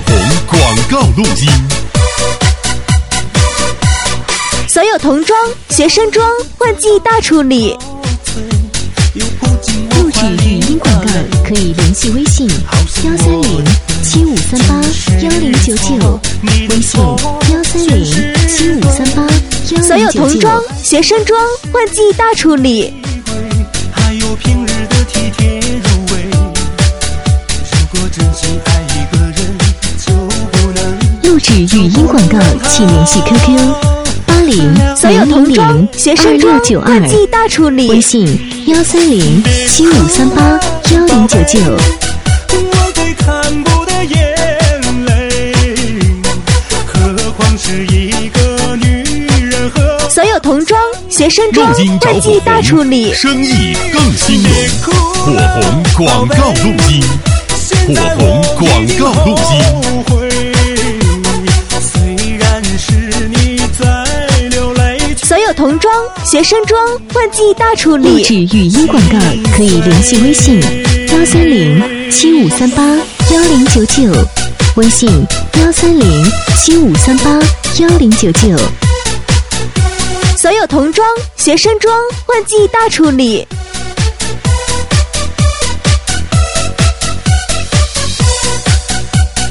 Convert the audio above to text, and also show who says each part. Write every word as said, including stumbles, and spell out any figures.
Speaker 1: 红广告录音。
Speaker 2: 所有童装、学生装换季大处理。
Speaker 3: 录制语音广告可以联系微信幺三零七五三八幺零九九，微信幺三零七五三八幺零九九。
Speaker 2: 所有童装、学生装换季大处理。
Speaker 4: 还有平日的体贴入微，如果真心爱一个人，就不能。
Speaker 3: 录制语音广告，请联系 Q Q 八零
Speaker 2: 所有童装、学生装
Speaker 3: 九二
Speaker 2: 换季大处理。
Speaker 3: 微信幺三零七五三八幺零九九。
Speaker 4: 我最看不得眼泪，何况是一个女人和。
Speaker 2: 所有童装、学生装
Speaker 1: 录音找
Speaker 2: 换季大处理。
Speaker 1: 生意更兴隆，火红广告录音，火红广告录音。
Speaker 4: 虽然是你在流泪，
Speaker 2: 所有童装、学生装换季大处
Speaker 3: 录
Speaker 2: 理。
Speaker 3: 制语音广告可以联系微信幺三零七五三八幺零九九，微信幺三零七五三八幺零九九。
Speaker 2: 所有童装、学生装换季大处理。